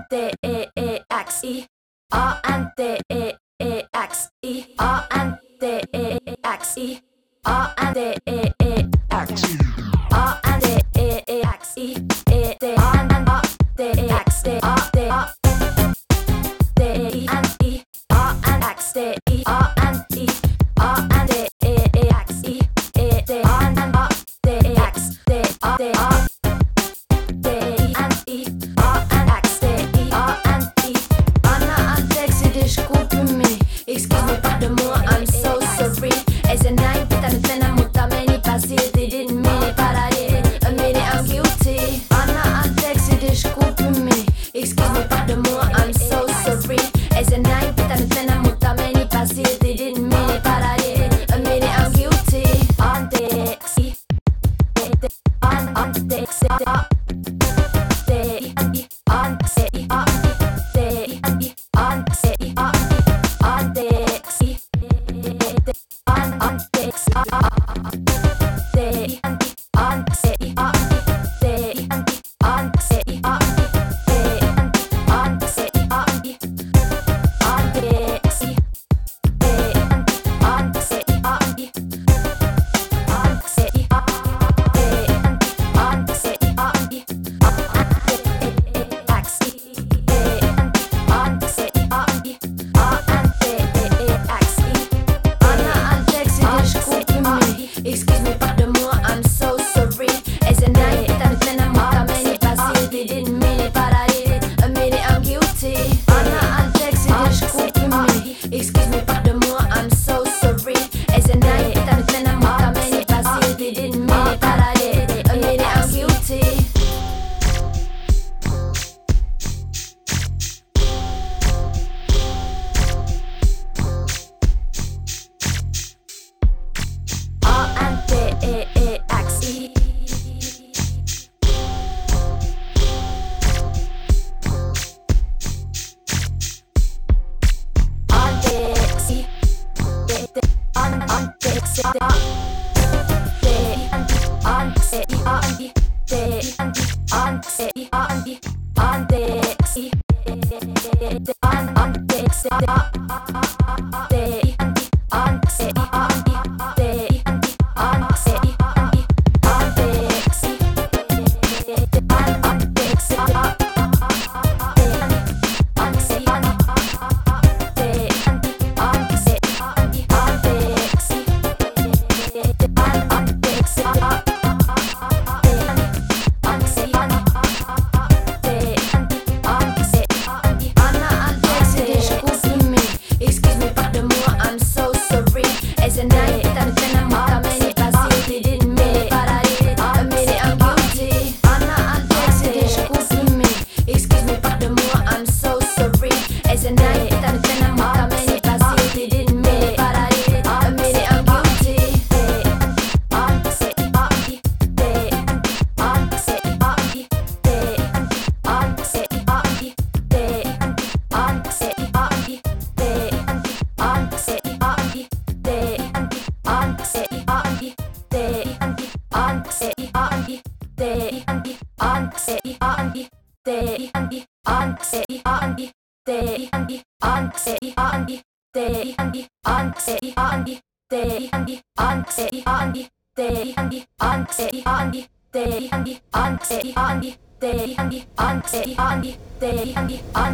A-N-T-E-E-X-E A-N-T-E-E-X-E A-N-T-E-E-X-E A-N-T-E-E-X-E A-N-T-E-E-X-E Eisen näin pitänyt mennä, mutta menipä silti, didn't mean it, but I did, admit it, I'm guilty. Anna anteeksi, disculpe me, excuse me, pardon moi, I'm so sorry. Eisen näin pitänyt mennä, mutta menipä silti, didn't mean it, but I did, admit it, I'm guilty. Anteeksi, anteeksi, excuse me, pardon moi, I'm so sorry. Eisen näin pitänyt mennä, mutta menipä silti, didn't mean it, but I did, admit it, I'm guilty. Anna anteeksi, disculpe me, excuse me, pardon moi, I'm so sorry. Eisen näin pitänyt mennä, mutta menipä silti, didn't mean it, but I did, admit it, I'm guilty.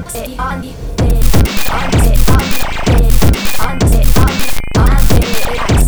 Ante